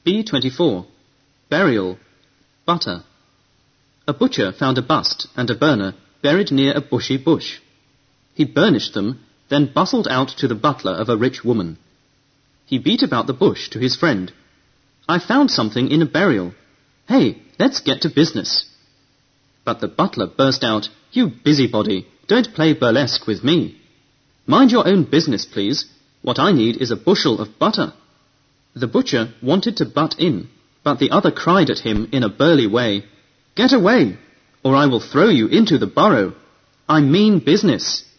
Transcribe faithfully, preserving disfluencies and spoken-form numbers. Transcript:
B twenty-four. Burial. Butter. A butcher found a bust and a burner buried near a bushy bush. He burnished them, then bustled out to the butler of a rich woman. He beat about the bush to his friend. "I found something in a burial. Hey, let's get to business." But the butler burst out, "You busybody, don't play burlesque with me. Mind your own business, please. What I need is a bushel of butter." The butcher wanted to butt in, but the other cried at him in a burly way, "Get away, or I will throw you into the burrow. I mean business."